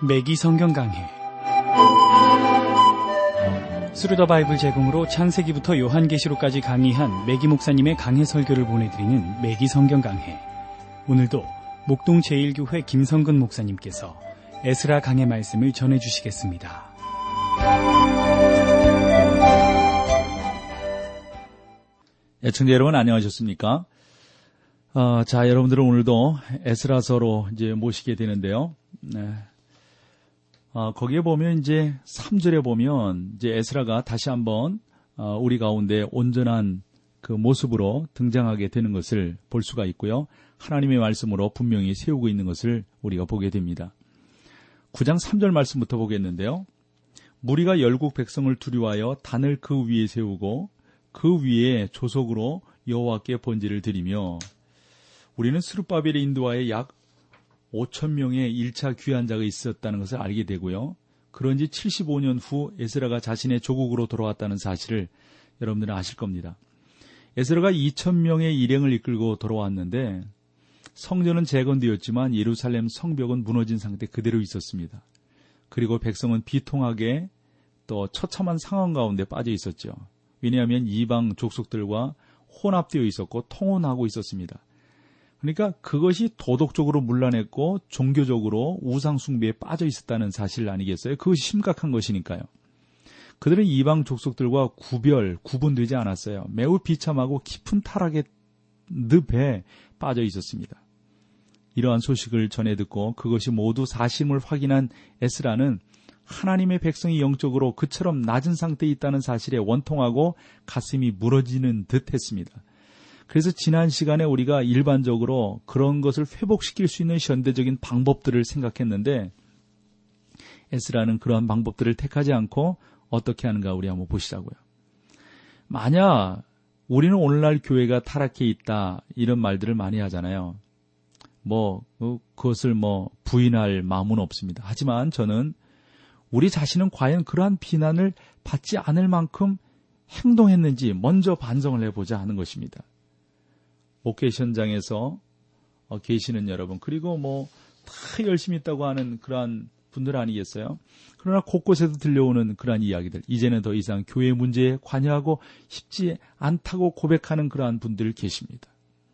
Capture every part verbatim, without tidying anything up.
매기 성경 강해 스루더 바이블 제공으로 창세기부터 요한계시록까지 강의한 매기 목사님의 강해 설교를 보내드리는 매기 성경 강해. 오늘도 목동 제일교회 김성근 목사님께서 에스라 강해 말씀을 전해주시겠습니다. 애청자 여러분 안녕하셨습니까? 어, 자, 여러분들은 오늘도 에스라서로 이제 모시게 되는데요. 네. 어, 거기에 보면 이제 삼 절에 보면 이제 에스라가 다시 한번 어, 우리 가운데 온전한 그 모습으로 등장하게 되는 것을 볼 수가 있고요. 하나님의 말씀으로 분명히 세우고 있는 것을 우리가 보게 됩니다. 구 장 삼 절 말씀부터 보겠는데요. 무리가 열국 백성을 두려워하여 단을 그 위에 세우고 그 위에 조속으로 여호와께 번제를 드리며, 우리는 스룹바벨의 인도하에 약 오천 명의 일 차 귀환자가 있었다는 것을 알게 되고요. 그런지 칠십오 년 후 에스라가 자신의 조국으로 돌아왔다는 사실을 여러분들은 아실 겁니다. 에스라가 이천 명의 일행을 이끌고 돌아왔는데 성전은 재건되었지만 예루살렘 성벽은 무너진 상태 그대로 있었습니다. 그리고 백성은 비통하게 또 처참한 상황 가운데 빠져 있었죠. 왜냐하면 이방 족속들과 혼합되어 있었고 통혼하고 있었습니다. 그러니까 그것이 도덕적으로 문란했고 종교적으로 우상 숭배에 빠져 있었다는 사실 아니겠어요? 그것이 심각한 것이니까요. 그들은 이방 족속들과 구별, 구분되지 않았어요. 매우 비참하고 깊은 타락의 늪에 빠져 있었습니다. 이러한 소식을 전해 듣고 그것이 모두 사실임을 확인한 에스라는 하나님의 백성이 영적으로 그처럼 낮은 상태에 있다는 사실에 원통하고 가슴이 무너지는 듯 했습니다. 그래서 지난 시간에 우리가 일반적으로 그런 것을 회복시킬 수 있는 현대적인 방법들을 생각했는데 에스라는 그러한 방법들을 택하지 않고 어떻게 하는가 우리 한번 보시자고요. 만약 우리는 오늘날 교회가 타락해 있다 이런 말들을 많이 하잖아요. 뭐 그것을 뭐 부인할 마음은 없습니다. 하지만 저는 우리 자신은 과연 그러한 비난을 받지 않을 만큼 행동했는지 먼저 반성을 해보자 하는 것입니다. 목회 현장에서 계시는 여러분, 그리고 뭐 다 열심히 있다고 하는 그러한 분들 아니겠어요? 그러나 곳곳에서 들려오는 그러한 이야기들, 이제는 더 이상 교회 문제에 관여하고 싶지 않다고 고백하는 그러한 분들 계십니다.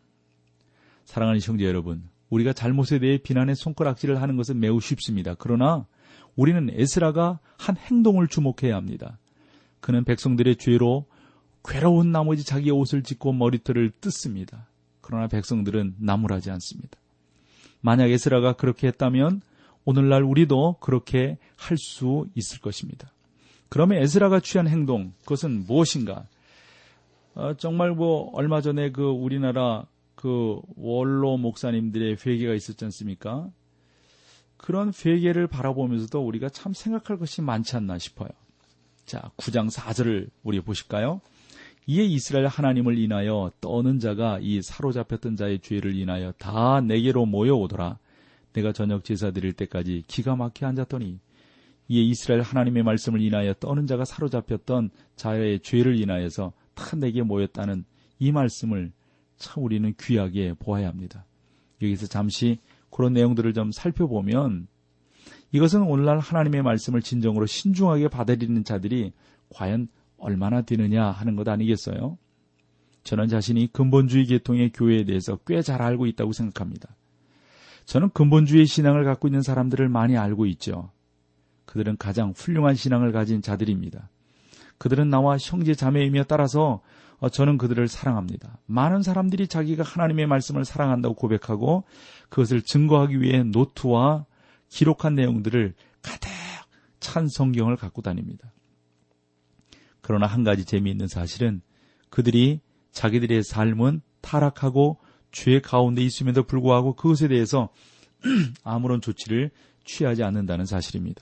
사랑하는 형제 여러분, 우리가 잘못에 대해 비난의 손가락질을 하는 것은 매우 쉽습니다. 그러나 우리는 에스라가 한 행동을 주목해야 합니다. 그는 백성들의 죄로 괴로운 나머지 자기의 옷을 찢고 머리털을 뜯습니다. 그러나 백성들은 나무라지 않습니다. 만약 에스라가 그렇게 했다면 오늘날 우리도 그렇게 할 수 있을 것입니다. 그러면 에스라가 취한 행동, 그것은 무엇인가? 어, 정말 뭐 얼마 전에 그 우리나라 그 원로 목사님들의 회개가 있었지 않습니까? 그런 회개를 바라보면서도 우리가 참 생각할 것이 많지 않나 싶어요. 자, 구 장 사 절을 우리 보실까요? 이에 이스라엘 하나님을 인하여 떠는 자가 이 사로잡혔던 자의 죄를 인하여 다 내게로 모여오더라. 내가 저녁 제사 드릴 때까지 기가 막혀 앉았더니, 이에 이스라엘 하나님의 말씀을 인하여 떠는 자가 사로잡혔던 자의 죄를 인하여서 다 내게 모였다는 이 말씀을 참 우리는 귀하게 보아야 합니다. 여기서 잠시 그런 내용들을 좀 살펴보면 이것은 오늘날 하나님의 말씀을 진정으로 신중하게 받아들이는 자들이 과연 얼마나 되느냐 하는 것 아니겠어요? 저는 자신이 근본주의 계통의 교회에 대해서 꽤 잘 알고 있다고 생각합니다. 저는 근본주의 신앙을 갖고 있는 사람들을 많이 알고 있죠. 그들은 가장 훌륭한 신앙을 가진 자들입니다. 그들은 나와 형제 자매이며 따라서 저는 그들을 사랑합니다. 많은 사람들이 자기가 하나님의 말씀을 사랑한다고 고백하고 그것을 증거하기 위해 노트와 기록한 내용들을 가득 찬 성경을 갖고 다닙니다. 그러나 한 가지 재미있는 사실은 그들이 자기들의 삶은 타락하고 죄 가운데 있음에도 불구하고 그것에 대해서 아무런 조치를 취하지 않는다는 사실입니다.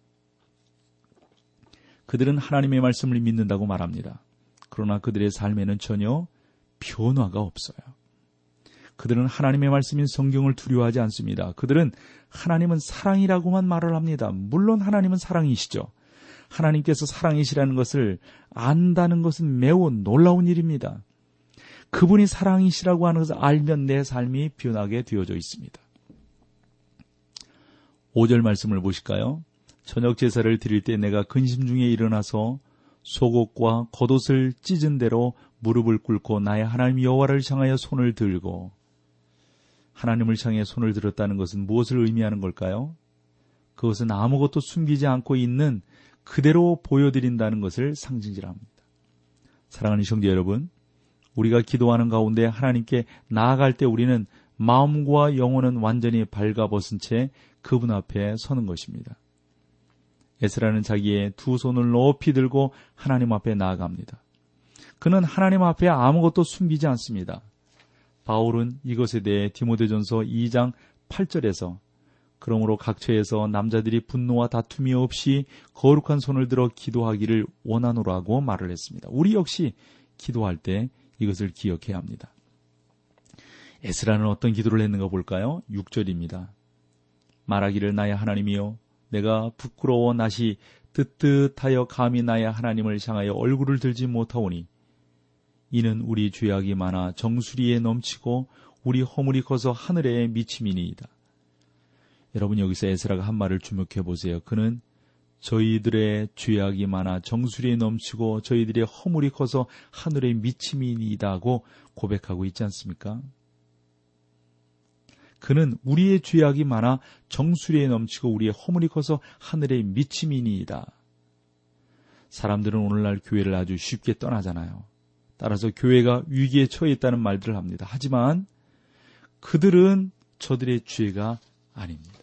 그들은 하나님의 말씀을 믿는다고 말합니다. 그러나 그들의 삶에는 전혀 변화가 없어요. 그들은 하나님의 말씀인 성경을 두려워하지 않습니다. 그들은 하나님은 사랑이라고만 말을 합니다. 물론 하나님은 사랑이시죠. 하나님께서 사랑이시라는 것을 안다는 것은 매우 놀라운 일입니다. 그분이 사랑이시라고 하는 것을 알면 내 삶이 변하게 되어져 있습니다. 오 절 말씀을 보실까요? 저녁 제사를 드릴 때 내가 근심 중에 일어나서 속옷과 겉옷을 찢은 대로 무릎을 꿇고 나의 하나님 여호와를 향하여 손을 들고, 하나님을 향해 손을 들었다는 것은 무엇을 의미하는 걸까요? 그것은 아무것도 숨기지 않고 있는 그대로 보여드린다는 것을 상징질합니다. 사랑하는 형제 여러분, 우리가 기도하는 가운데 하나님께 나아갈 때 우리는 마음과 영혼은 완전히 발가벗은 채 그분 앞에 서는 것입니다. 에스라는 자기의 두 손을 높이 들고 하나님 앞에 나아갑니다. 그는 하나님 앞에 아무것도 숨기지 않습니다. 바울은 이것에 대해 디모데전서 이 장 팔 절에서 그러므로 각처에서 남자들이 분노와 다툼이 없이 거룩한 손을 들어 기도하기를 원하노라고 말을 했습니다. 우리 역시 기도할 때 이것을 기억해야 합니다. 에스라는 어떤 기도를 했는가 볼까요? 육 절입니다. 말하기를 나의 하나님이여 내가 부끄러워 낯이 뜨뜻하여 감히 나의 하나님을 향하여 얼굴을 들지 못하오니 이는 우리 죄악이 많아 정수리에 넘치고 우리 허물이 커서 하늘에 미침이니이다. 여러분, 여기서 에스라가 한 말을 주목해 보세요. 그는 저희들의 죄악이 많아 정수리에 넘치고 저희들의 허물이 커서 하늘에 미침이니이다고 고백하고 있지 않습니까? 그는 우리의 죄악이 많아 정수리에 넘치고 우리의 허물이 커서 하늘에 미침이니이다. 사람들은 오늘날 교회를 아주 쉽게 떠나잖아요. 따라서 교회가 위기에 처해 있다는 말들을 합니다. 하지만 그들은 저들의 죄가 아닙니다.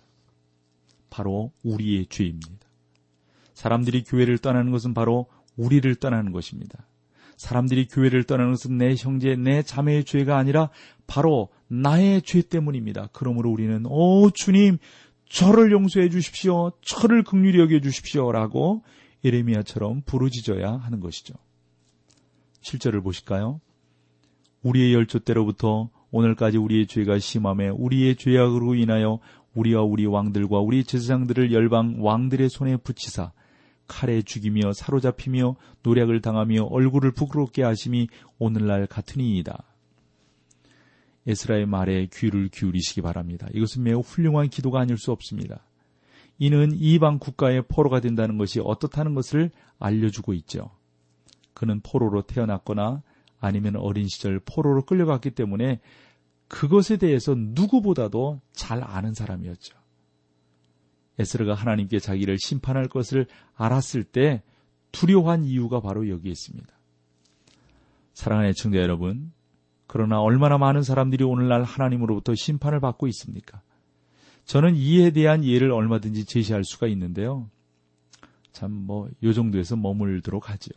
바로 우리의 죄입니다. 사람들이 교회를 떠나는 것은 바로 우리를 떠나는 것입니다. 사람들이 교회를 떠나는 것은 내 형제, 내 자매의 죄가 아니라 바로 나의 죄 때문입니다. 그러므로 우리는 오 주님, 저를 용서해 주십시오. 저를 긍휼히 여겨 주십시오. 라고 예레미야처럼 부르짖어야 하는 것이죠. 칠 절을 보실까요? 우리의 열조 때로부터 오늘까지 우리의 죄가 심함에 우리의 죄악으로 인하여 우리와 우리 왕들과 우리 제사장들을 열방 왕들의 손에 붙이사 칼에 죽이며 사로잡히며 노략을 당하며 얼굴을 부끄럽게 하심이 오늘날 같으니이다. 에스라의 말에 귀를 기울이시기 바랍니다. 이것은 매우 훌륭한 기도가 아닐 수 없습니다. 이는 이방 국가의 포로가 된다는 것이 어떻다는 것을 알려주고 있죠. 그는 포로로 태어났거나 아니면 어린 시절 포로로 끌려갔기 때문에 그것에 대해서 누구보다도 잘 아는 사람이었죠. 에스라가 하나님께 자기를 심판할 것을 알았을 때 두려워한 이유가 바로 여기에 있습니다. 사랑하는 애청자 여러분, 그러나 얼마나 많은 사람들이 오늘날 하나님으로부터 심판을 받고 있습니까? 저는 이에 대한 예를 얼마든지 제시할 수가 있는데요. 참 뭐 요 정도에서 머물도록 하죠.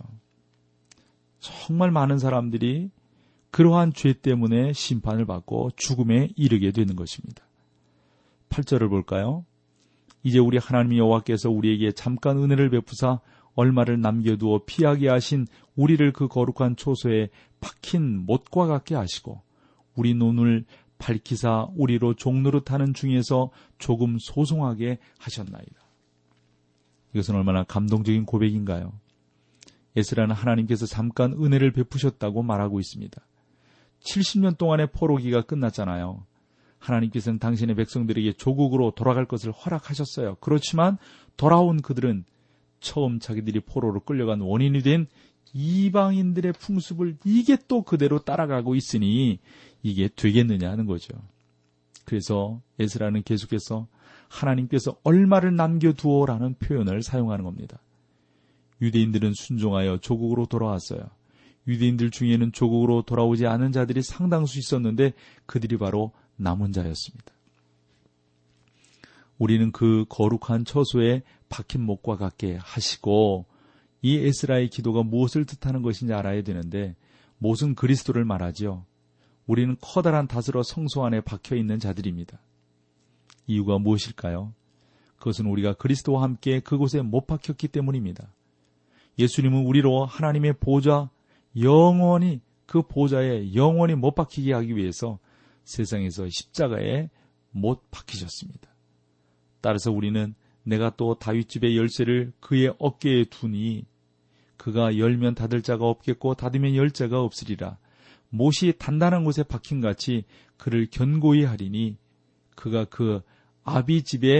정말 많은 사람들이 그러한 죄 때문에 심판을 받고 죽음에 이르게 되는 것입니다. 팔 절을 볼까요? 이제 우리 하나님 여호와께서 우리에게 잠깐 은혜를 베푸사 얼마를 남겨두어 피하게 하신 우리를 그 거룩한 초소에 박힌 못과 같게 하시고 우리 눈을 밝히사 우리로 종노릇하는 중에서 조금 소송하게 하셨나이다. 이것은 얼마나 감동적인 고백인가요? 에스라는 하나님께서 잠깐 은혜를 베푸셨다고 말하고 있습니다. 칠십 년 동안의 포로기가 끝났잖아요. 하나님께서는 당신의 백성들에게 조국으로 돌아갈 것을 허락하셨어요. 그렇지만 돌아온 그들은 처음 자기들이 포로로 끌려간 원인이 된 이방인들의 풍습을 이게 또 그대로 따라가고 있으니 이게 되겠느냐 하는 거죠. 그래서 에스라는 계속해서 하나님께서 얼마를 남겨두어라는 표현을 사용하는 겁니다. 유대인들은 순종하여 조국으로 돌아왔어요. 유대인들 중에는 조국으로 돌아오지 않은 자들이 상당수 있었는데 그들이 바로 남은 자였습니다. 우리는 그 거룩한 처소에 박힌 못과 같게 하시고, 이 에스라의 기도가 무엇을 뜻하는 것인지 알아야 되는데 못은 그리스도를 말하죠. 우리는 커다란 다스러 성소 안에 박혀있는 자들입니다. 이유가 무엇일까요? 그것은 우리가 그리스도와 함께 그곳에 못 박혔기 때문입니다. 예수님은 우리로 하나님의 보좌, 영원히 그 보좌에 영원히 못 박히게 하기 위해서 세상에서 십자가에 못 박히셨습니다. 따라서 우리는 내가 또 다윗집의 열쇠를 그의 어깨에 두니 그가 열면 닫을 자가 없겠고 닫으면 열 자가 없으리라. 못이 단단한 곳에 박힌같이 그를 견고히 하리니 그가 그 아비 집의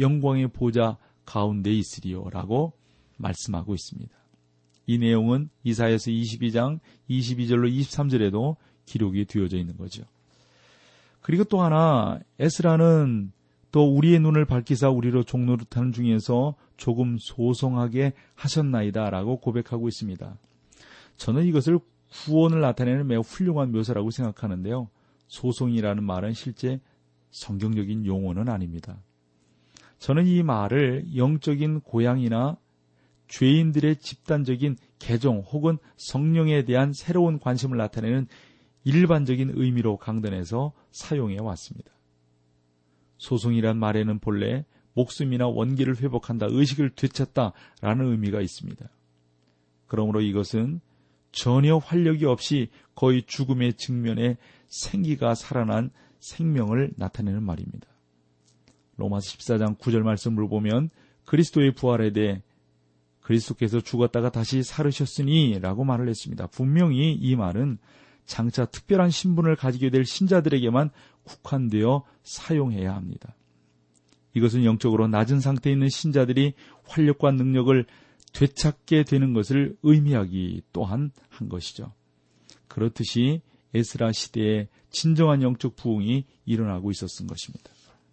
영광의 보좌 가운데 있으리요 라고 말씀하고 있습니다. 이 내용은 이사야서 이십이 장 이십이 절로 이십삼 절에도 기록이 되어져 있는 거죠. 그리고 또 하나 에스라는 또 우리의 눈을 밝히사 우리로 종노릇하는 중에서 조금 소송하게 하셨나이다 라고 고백하고 있습니다. 저는 이것을 구원을 나타내는 매우 훌륭한 묘사라고 생각하는데요. 소송이라는 말은 실제 성경적인 용어는 아닙니다. 저는 이 말을 영적인 고향이나 죄인들의 집단적인 개종 혹은 성령에 대한 새로운 관심을 나타내는 일반적인 의미로 강단해서 사용해 왔습니다. 소송이란 말에는 본래 목숨이나 원기를 회복한다, 의식을 되찾다라는 의미가 있습니다. 그러므로 이것은 전혀 활력이 없이 거의 죽음의 직면에 생기가 살아난 생명을 나타내는 말입니다. 로마서 십사 장 구 절 말씀을 보면 그리스도의 부활에 대해 그리스도께서 죽었다가 다시 살으셨으니 라고 말을 했습니다. 분명히 이 말은 장차 특별한 신분을 가지게 될 신자들에게만 국한되어 사용해야 합니다. 이것은 영적으로 낮은 상태에 있는 신자들이 활력과 능력을 되찾게 되는 것을 의미하기 또한 한 것이죠. 그렇듯이 에스라 시대에 진정한 영적 부흥이 일어나고 있었던 것입니다.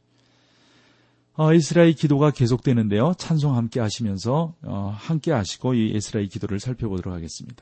어, 에스라의 기도가 계속되는데요. 찬송 함께 하시면서 어, 함께 하시고 이 에스라의 기도를 살펴보도록 하겠습니다.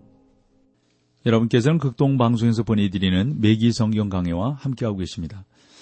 여러분께서는 극동방송에서 보내드리는 매기 성경 강해와 함께하고 계십니다.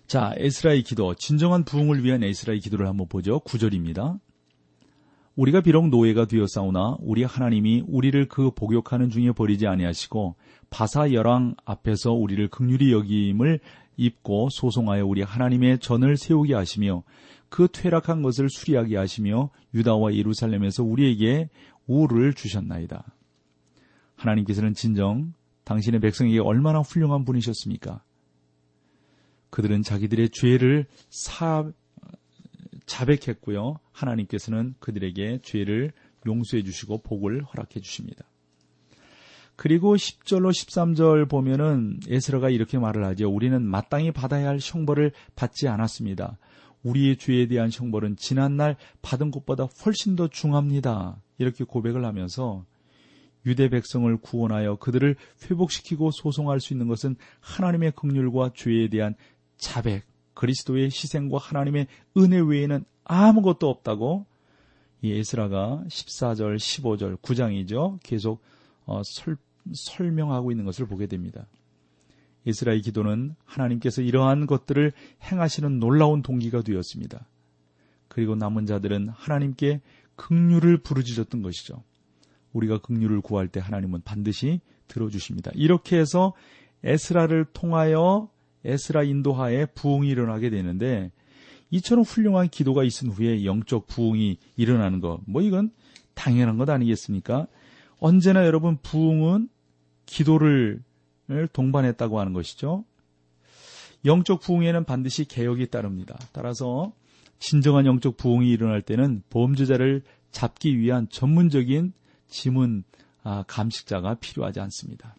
자, 에스라의 기도, 진정한 부흥을 위한 에스라의 기도를 한번 보죠. 구 절입니다. 우리가 비록 노예가 되었사오나 우리 하나님이 우리를 그 복역하는 중에 버리지 아니하시고 바사 열왕 앞에서 우리를 긍휼히 여김을 입고 소송하여 우리 하나님의 전을 세우게 하시며 그 퇴락한 것을 수리하게 하시며 유다와 예루살렘에서 우리에게 우를 주셨나이다. 하나님께서는 진정 당신의 백성에게 얼마나 훌륭한 분이셨습니까? 그들은 자기들의 죄를 사, 자백했고요. 하나님께서는 그들에게 죄를 용서해 주시고 복을 허락해 주십니다. 그리고 십 절로 십삼 절 보면은 에스라가 이렇게 말을 하죠. 우리는 마땅히 받아야 할 형벌을 받지 않았습니다. 우리의 죄에 대한 형벌은 지난날 받은 것보다 훨씬 더 중합니다. 이렇게 고백을 하면서 유대 백성을 구원하여 그들을 회복시키고 소송할 수 있는 것은 하나님의 긍휼과 죄에 대한 자백, 그리스도의 희생과 하나님의 은혜 외에는 아무것도 없다고 이 에스라가 십사 절, 십오 절, 구 장이죠. 계속 어, 설, 설명하고 있는 것을 보게 됩니다. 에스라의 기도는 하나님께서 이러한 것들을 행하시는 놀라운 동기가 되었습니다. 그리고 남은 자들은 하나님께 긍휼을 부르짖었던 것이죠. 우리가 긍휼을 구할 때 하나님은 반드시 들어주십니다. 이렇게 해서 에스라를 통하여 에스라 인도하에 부흥이 일어나게 되는데 이처럼 훌륭한 기도가 있은 후에 영적 부흥이 일어나는 것, 뭐 이건 당연한 것 아니겠습니까? 언제나 여러분 부흥은 기도를 동반했다고 하는 것이죠. 영적 부흥에는 반드시 개혁이 따릅니다. 따라서 진정한 영적 부흥이 일어날 때는 범죄자를 잡기 위한 전문적인 지문 감식자가 필요하지 않습니다.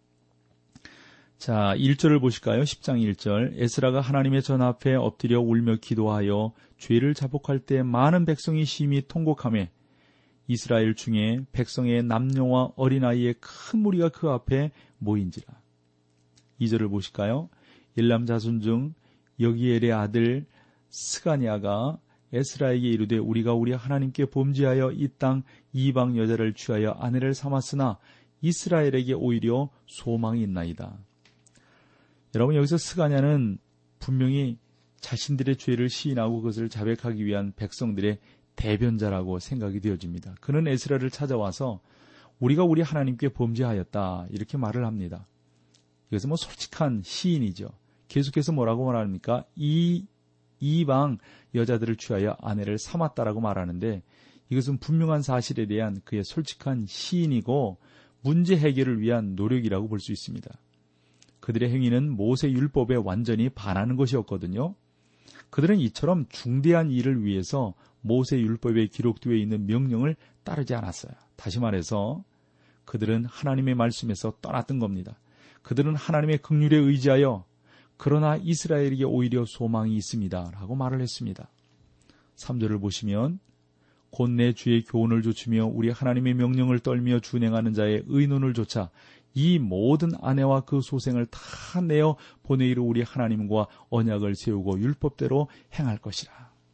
자, 일 절을 보실까요? 십 장 일 절. 에스라가 하나님의 전 앞에 엎드려 울며 기도하여 죄를 자복할 때 많은 백성이 심히 통곡하며 이스라엘 중에 백성의 남녀와 어린아이의 큰 무리가 그 앞에 모인지라. 이 절을 보실까요? 일람 자손 중 여기엘의 아들 스가냐가 에스라에게 이르되 우리가 우리 하나님께 범죄하여 이 땅 이방 여자를 취하여 아내를 삼았으나 이스라엘에게 오히려 소망이 있나이다. 여러분, 여기서 스가냐는 분명히 자신들의 죄를 시인하고 그것을 자백하기 위한 백성들의 대변자라고 생각이 되어집니다. 그는 에스라를 찾아와서 우리가 우리 하나님께 범죄하였다 이렇게 말을 합니다. 이것은 뭐 솔직한 시인이죠. 계속해서 뭐라고 말합니까? 이 이방 여자들을 취하여 아내를 삼았다라고 말하는데 이것은 분명한 사실에 대한 그의 솔직한 시인이고 문제 해결을 위한 노력이라고 볼 수 있습니다. 그들의 행위는 모세 율법에 완전히 반하는 것이었거든요. 그들은 이처럼 중대한 일을 위해서 모세 율법에 기록되어 있는 명령을 따르지 않았어요. 다시 말해서 그들은 하나님의 말씀에서 떠났던 겁니다. 그들은 하나님의 긍휼에 의지하여 그러나 이스라엘에게 오히려 소망이 있습니다 라고 말을 했습니다. 삼 절을 보시면 곧 내 주의 교훈을 좇으며 우리 하나님의 명령을 떨며 준행하는 자의 의논을 좇아 이 모든 아내와 그 소생을 다 내어 보내기로 우리 하나님과 언약을 세우고 율법대로 행할 것이라.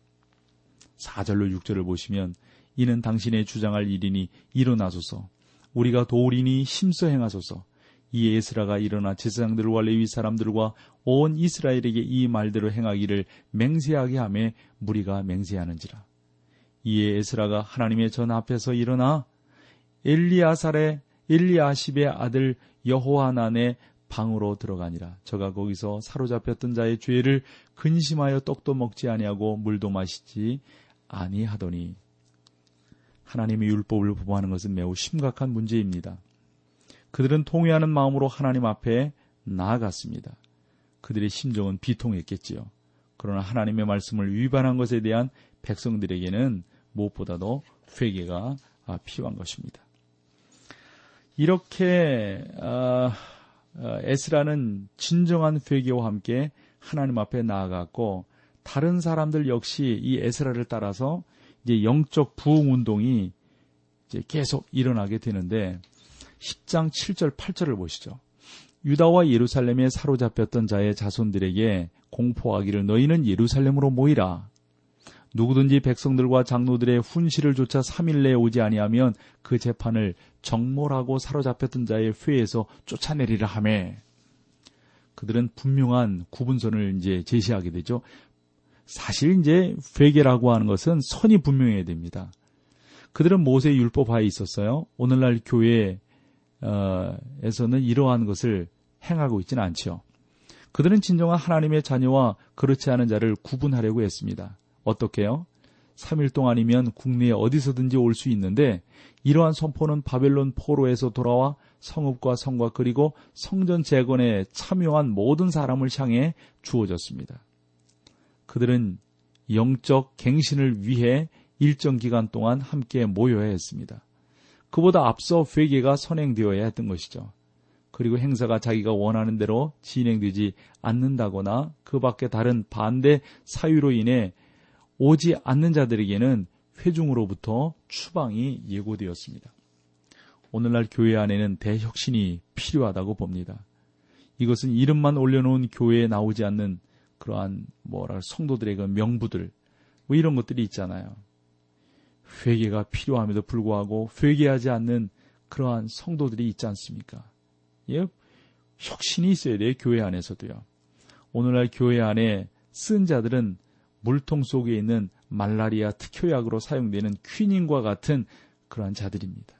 사 절로 육 절을 보시면 이는 당신의 주장할 일이니 일어나소서 우리가 도우리니 심써 행하소서. 이에 에스라가 일어나 제사장들과 레위 사람들과 온 이스라엘에게 이 말대로 행하기를 맹세하게 하며 무리가 맹세하는지라. 이에 에스라가 하나님의 전 앞에서 일어나 엘리아살의 엘리아십의 아들 여호하난의 방으로 들어가니라. 저가 거기서 사로잡혔던 자의 죄를 근심하여 떡도 먹지 아니하고 물도 마시지 아니하더니. 하나님의 율법을 보호하는 것은 매우 심각한 문제입니다. 그들은 통회하는 마음으로 하나님 앞에 나아갔습니다. 그들의 심정은 비통했겠지요. 그러나 하나님의 말씀을 위반한 것에 대한 백성들에게는 무엇보다도 회개가 필요한 것입니다. 이렇게 에스라는 진정한 회개와 함께 하나님 앞에 나아갔고 다른 사람들 역시 이 에스라를 따라서 이제 영적 부흥 운동이 이제 계속 일어나게 되는데 십 장 칠 절 팔 절을 보시죠. 유다와 예루살렘에 사로잡혔던 자의 자손들에게 공포하기를 너희는 예루살렘으로 모이라. 누구든지 백성들과 장로들의 훈시를 조차 삼 일 내에 오지 아니하면 그 재판을 정몰하고 사로잡혔던 자의 회에서 쫓아내리라 하매. 그들은 분명한 구분선을 이제 제시하게 되죠. 사실 이제 회개라고 하는 것은 선이 분명해야 됩니다. 그들은 모세의 율법하에 있었어요. 오늘날 교회에서는 이러한 것을 행하고 있지는 않죠. 그들은 진정한 하나님의 자녀와 그렇지 않은 자를 구분하려고 했습니다. 어떻게요? 삼 일 동안이면 국내에 어디서든지 올 수 있는데 이러한 선포는 바벨론 포로에서 돌아와 성읍과 성과 그리고 성전 재건에 참여한 모든 사람을 향해 주어졌습니다. 그들은 영적 갱신을 위해 일정 기간 동안 함께 모여야 했습니다. 그보다 앞서 회개가 선행되어야 했던 것이죠. 그리고 행사가 자기가 원하는 대로 진행되지 않는다거나 그 밖에 다른 반대 사유로 인해 오지 않는 자들에게는 회중으로부터 추방이 예고되었습니다. 오늘날 교회 안에는 대혁신이 필요하다고 봅니다. 이것은 이름만 올려놓은 교회에 나오지 않는 그러한 뭐라 성도들의 그 명부들 뭐 이런 것들이 있잖아요. 회개가 필요함에도 불구하고 회개하지 않는 그러한 성도들이 있지 않습니까? 예, 혁신이 있어야 돼요. 교회 안에서도요. 오늘날 교회 안에 쓴 자들은 물통 속에 있는 말라리아 특효약으로 사용되는 퀴닌과 같은 그러한 자들입니다.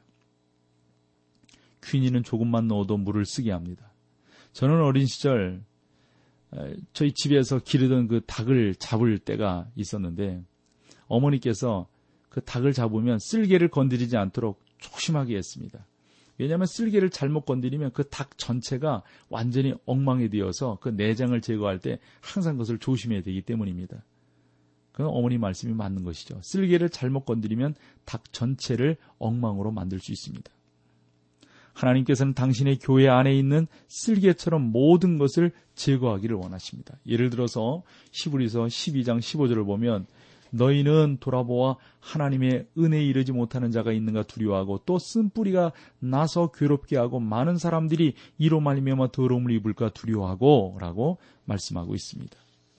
퀴닌은 조금만 넣어도 물을 쓰게 합니다. 저는 어린 시절 저희 집에서 기르던 그 닭을 잡을 때가 있었는데 어머니께서 그 닭을 잡으면 쓸개를 건드리지 않도록 조심하게 했습니다. 왜냐하면 쓸개를 잘못 건드리면 그 닭 전체가 완전히 엉망이 되어서 그 내장을 제거할 때 항상 그것을 조심해야 되기 때문입니다. 그건 어머니 말씀이 맞는 것이죠. 쓸개를 잘못 건드리면 닭 전체를 엉망으로 만들 수 있습니다. 하나님께서는 당신의 교회 안에 있는 쓸개처럼 모든 것을 제거하기를 원하십니다. 예를 들어서 히브리서 십이 장 십오 절을 보면 너희는 돌아보아 하나님의 은혜에 이르지 못하는 자가 있는가 두려워하고 또 쓴뿌리가 나서 괴롭게 하고 많은 사람들이 이로 말미암아 더러움을 입을까 두려워하고 라고 말씀하고 있습니다.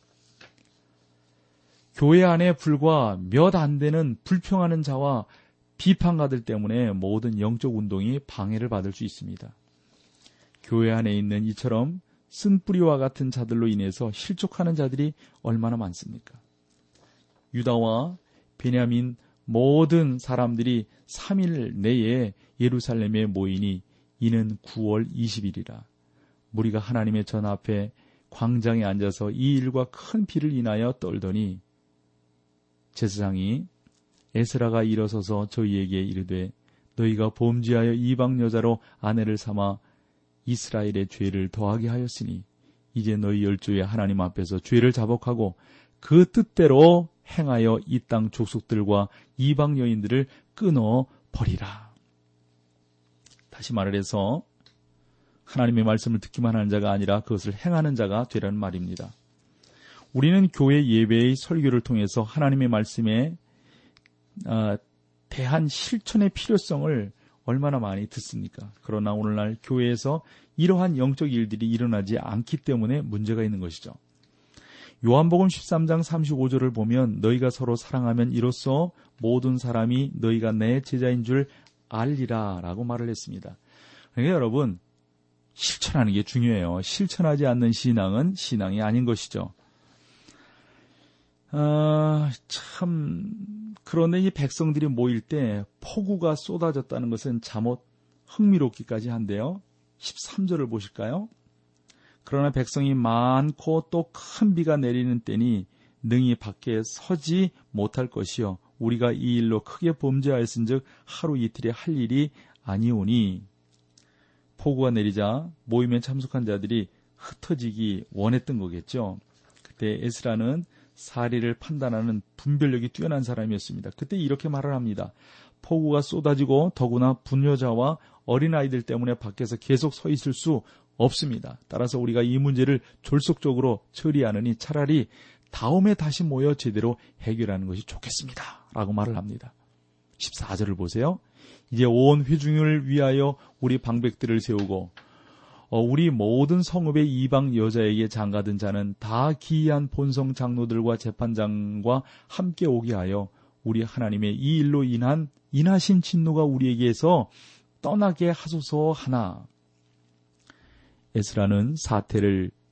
교회 안에 불과 몇 안 되는 불평하는 자와 비판가들 때문에 모든 영적 운동이 방해를 받을 수 있습니다. 교회 안에 있는 이처럼 쓴뿌리와 같은 자들로 인해서 실족하는 자들이 얼마나 많습니까? 유다와 베냐민 모든 사람들이 삼 일 내에 예루살렘에 모이니 이는 구월 이십일이라. 무리가 하나님의 전 앞에 광장에 앉아서 이 일과 큰 비를 인하여 떨더니 제사장이 에스라가 일어서서 저희에게 이르되 너희가 범죄하여 이방 여자로 아내를 삼아 이스라엘의 죄를 더하게 하였으니 이제 너희 열조의 하나님 앞에서 죄를 자복하고 그 뜻대로 행하여 이 땅 족속들과 이방 여인들을 끊어 버리라. 다시 말을 해서 하나님의 말씀을 듣기만 하는 자가 아니라 그것을 행하는 자가 되라는 말입니다. 우리는 교회 예배의 설교를 통해서 하나님의 말씀에 어, 대한 실천의 필요성을 얼마나 많이 듣습니까? 그러나 오늘날 교회에서 이러한 영적 일들이 일어나지 않기 때문에 문제가 있는 것이죠. 요한복음 십삼 장 삼십오 절을 보면 너희가 서로 사랑하면 이로써 모든 사람이 너희가 내 제자인 줄 알리라 라고 말을 했습니다. 그러니까 여러분 실천하는 게 중요해요. 실천하지 않는 신앙은 신앙이 아닌 것이죠. 아, 참 그런데 이 백성들이 모일 때 폭우가 쏟아졌다는 것은 잠옷 흥미롭기까지 한데요. 십삼 절을 보실까요? 그러나 백성이 많고 또 큰 비가 내리는 때니 능히 밖에 서지 못할 것이요 우리가 이 일로 크게 범죄하였은즉 하루 이틀에 할 일이 아니오니. 폭우가 내리자 모임에 참석한 자들이 흩어지기 원했던 거겠죠. 그때 에스라는 사리를 판단하는 분별력이 뛰어난 사람이었습니다. 그때 이렇게 말을 합니다. 폭우가 쏟아지고 더구나 부녀자와 어린아이들 때문에 밖에서 계속 서 있을 수 없습니다. 따라서 우리가 이 문제를 졸속적으로 처리하느니 차라리 다음에 다시 모여 제대로 해결하는 것이 좋겠습니다. 라고 말을 합니다. 십사 절을 보세요. 이제 온 회중을 위하여 우리 방백들을 세우고 어, 우리 모든 성읍의 이방 여자에게 장가든 자는 다 기이한 본성 장로들과 재판장과 함께 오게 하여 우리 하나님의 이 일로 인한 인하신 진노가 우리에게서 떠나게 하소서 하나. 에스라는 사태를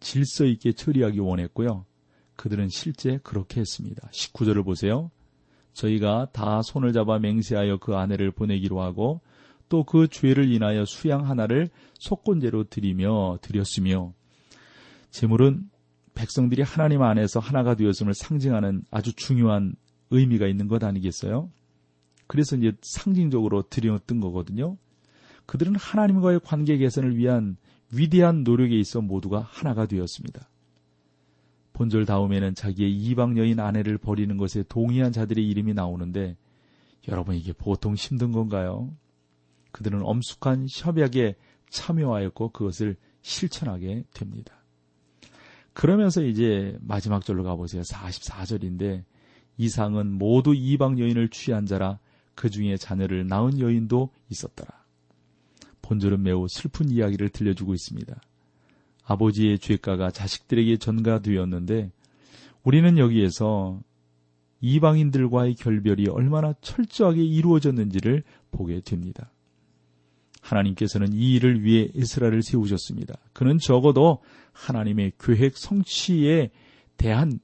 질서 있게 처리하기 원했고요. 그들은 실제 그렇게 했습니다. 십구 절을 보세요. 저희가 다 손을 잡아 맹세하여 그 아내를 보내기로 하고 또 그 죄를 인하여 수양 하나를 속건제로 드리며 드렸으며, 제물은 백성들이 하나님 안에서 하나가 되었음을 상징하는 아주 중요한 의미가 있는 것 아니겠어요? 그래서 이제 상징적으로 드렸던 거거든요. 그들은 하나님과의 관계 개선을 위한 위대한 노력에 있어 모두가 하나가 되었습니다. 본절 다음에는 자기의 이방 여인 아내를 버리는 것에 동의한 자들의 이름이 나오는데, 여러분 이게 보통 힘든 건가요? 그들은 엄숙한 협약에 참여하였고 그것을 실천하게 됩니다. 그러면서 이제 마지막 절로 가보세요. 사십사 절인데 이상은 모두 이방 여인을 취한 자라 그 중에 자녀를 낳은 여인도 있었더라. 본절은 매우 슬픈 이야기를 들려주고 있습니다. 아버지의 죄가가 자식들에게 전가되었는데 우리는 여기에서 이방인들과의 결별이 얼마나 철저하게 이루어졌는지를 보게 됩니다. 하나님께서는 이 일을 위해 에스라를 세우셨습니다. 그는 적어도 하나님의 계획 성취에 대한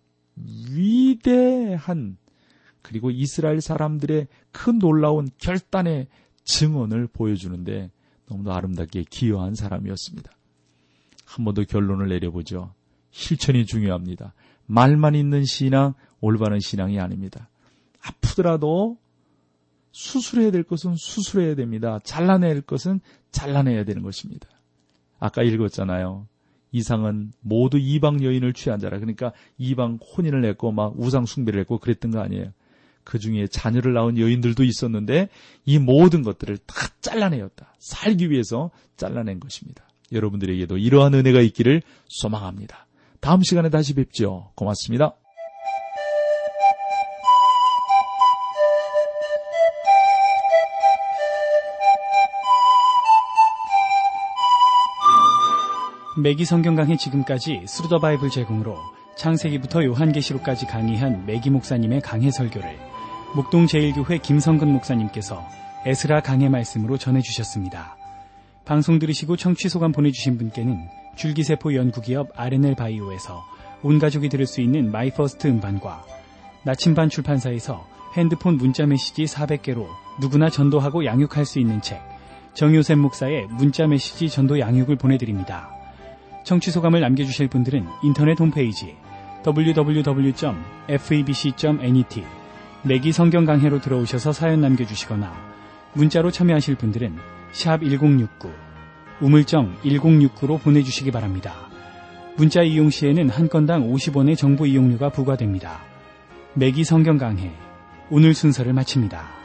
위대한, 그리고 이스라엘 사람들의 큰 놀라운 결단의 증언을 보여주는데 너무도 아름답게 기여한 사람이었습니다. 한 번 더 결론을 내려보죠. 실천이 중요합니다. 말만 있는 신앙, 올바른 신앙이 아닙니다. 아프더라도 수술해야 될 것은 수술해야 됩니다. 잘라내야 될 것은 잘라내야 되는 것입니다. 아까 읽었잖아요. 이상은 모두 이방 여인을 취한 자라. 그러니까 이방 혼인을 했고 막 우상 숭배를 했고 그랬던 거 아니에요. 그 중에 자녀를 낳은 여인들도 있었는데 이 모든 것들을 다 잘라내었다. 살기 위해서 잘라낸 것입니다. 여러분들에게도 이러한 은혜가 있기를 소망합니다. 다음 시간에 다시 뵙죠. 고맙습니다. 매기 성경 강의 지금까지 스루 더 바이블 제공으로 창세기부터 요한계시록까지 강의한 매기 목사님의 강해 설교를 목동 제일교회 김성근 목사님께서 에스라 강해 말씀으로 전해주셨습니다. 방송 들으시고 청취 소감 보내주신 분께는 줄기세포 연구기업 알엔엘 바이오에서 온가족이 들을 수 있는 마이퍼스트 음반과 나침반 출판사에서 핸드폰 문자메시지 사백 개로 누구나 전도하고 양육할 수 있는 책 정요셉 목사의 문자메시지 전도 양육을 보내드립니다. 청취 소감을 남겨주실 분들은 인터넷 홈페이지 더블유 더블유 더블유 점 에프이비씨 점 넷 매기 성경 강해로 들어오셔서 사연 남겨주시거나 문자로 참여하실 분들은 샵 일공육구 우물정 일공육구로 보내주시기 바랍니다. 문자 이용 시에는 한 건당 오십 원의 정보 이용료가 부과됩니다. 매기 성경 강해 오늘 순서를 마칩니다.